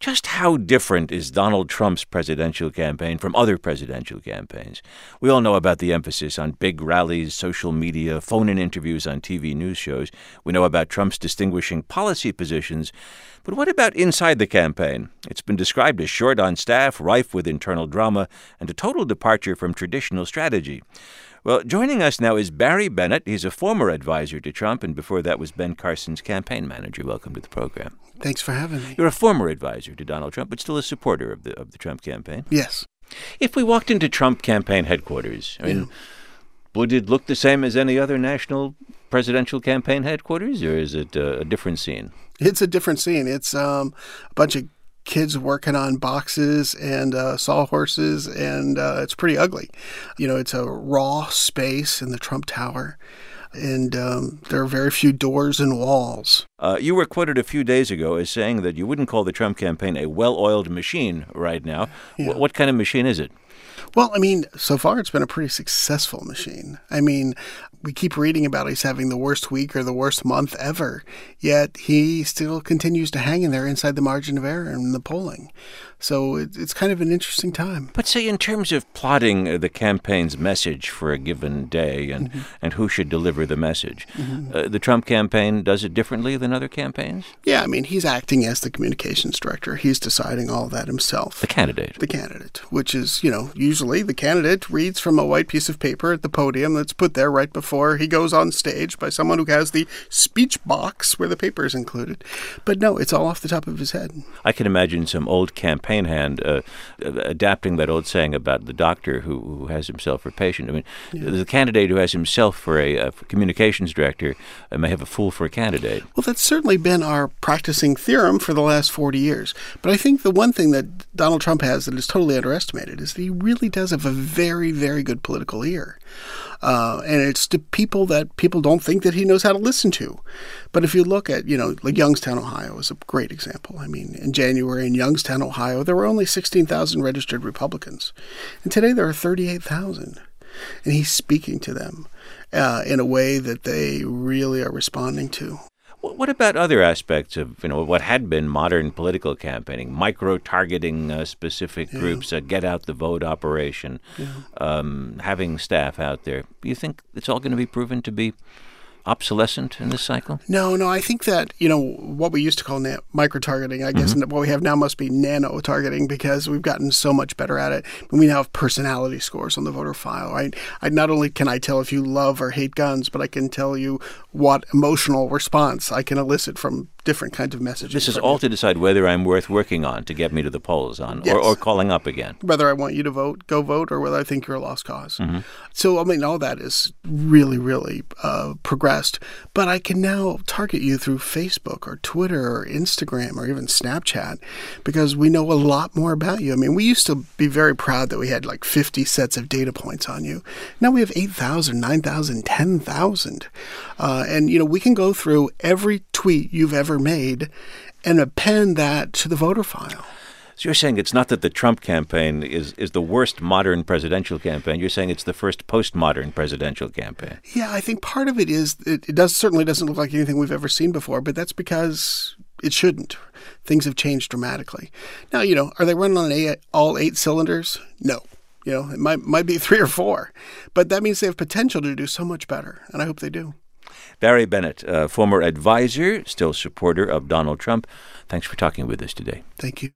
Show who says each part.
Speaker 1: Just how different is Donald Trump's presidential campaign from other presidential campaigns? We all know about the emphasis on big rallies, social media, phone-in interviews on TV news shows. We know about Trump's distinguishing policy positions. But what about inside the campaign? It's been described as short on staff, rife with internal drama, and a total departure from traditional strategy. Well, joining us now is Barry Bennett. He's a former advisor to Trump, and before that was Ben Carson's campaign manager. Welcome to the program.
Speaker 2: Thanks for having me.
Speaker 1: You're a former advisor to Donald Trump, but still a supporter of the Trump campaign.
Speaker 2: Yes.
Speaker 1: If we walked into Trump campaign headquarters, would it look the same as any other national presidential campaign headquarters, or is it a different scene?
Speaker 2: It's a different scene. It's a bunch of kids working on boxes and sawhorses, and it's pretty ugly. It's a raw space in the Trump Tower, and there are very few doors and walls.
Speaker 1: You were quoted a few days ago as saying that you wouldn't call the Trump campaign a well-oiled machine right now.
Speaker 2: Yeah.
Speaker 1: What kind of machine is it?
Speaker 2: Well, so far it's been a pretty successful machine. We keep reading about he's having the worst week or the worst month ever, yet he still continues to hang in there inside the margin of error in the polling. So it's kind of an interesting time.
Speaker 1: But say, in terms of plotting the campaign's message for a given day and who should deliver the message, the Trump campaign does it differently than other campaigns?
Speaker 2: Yeah, he's acting as the communications director. He's deciding all of that himself.
Speaker 1: The candidate.
Speaker 2: The candidate, which is, usually the candidate reads from a white piece of paper at the podium that's put there right before he goes on stage by someone who has the speech box where the paper is included. But no, it's all off the top of his head.
Speaker 1: I can imagine some old campaign hand adapting that old saying about the doctor who has himself for a patient. The candidate who has himself for a communications director may have a fool for a candidate.
Speaker 2: Well, that's certainly been our practicing theorem for the last 40 years. But I think the one thing that Donald Trump has that is totally underestimated is that he really does have a very, very good political ear. And it's to people that people don't think that he knows how to listen to. But if you look at, like Youngstown, Ohio is a great example. In January in Youngstown, Ohio, there were only 16,000 registered Republicans. And today there are 38,000. And he's speaking to them in a way that they really are responding to.
Speaker 1: What about other aspects of what had been modern political campaigning, micro-targeting specific groups, get out the vote operation, having staff out there? Do you think it's all going to be proven to be obsolescent in this cycle?
Speaker 2: No. I think that, what we used to call micro-targeting, I guess what we have now must be nano-targeting because we've gotten so much better at it. We now have personality scores on the voter file, right? Not only can I tell if you love or hate guns, but I can tell you what emotional response I can elicit from different kinds of messages.
Speaker 1: This is all to decide whether I'm worth working on to get me to the polls on,
Speaker 2: yes.
Speaker 1: or calling up again.
Speaker 2: Whether I want you to go vote, or whether I think you're a lost cause. So, all that is really, really progressed. But I can now target you through Facebook or Twitter or Instagram or even Snapchat because we know a lot more about you. We used to be very proud that we had like 50 sets of data points on you. Now we have 8,000, 9,000, 10,000. And, we can go through every tweet you've ever made and append that to the voter file.
Speaker 1: So you're saying it's not that the Trump campaign is the worst modern presidential campaign. You're saying it's the first postmodern presidential campaign.
Speaker 2: Yeah, I think part of it is it certainly doesn't look like anything we've ever seen before, but that's because it shouldn't. Things have changed dramatically. Now, are they running on all 8 cylinders? No. It might be 3 or 4, but that means they have potential to do so much better, and I hope they do.
Speaker 1: Barry Bennett, former advisor, still supporter of Donald Trump. Thanks for talking with us today.
Speaker 2: Thank you.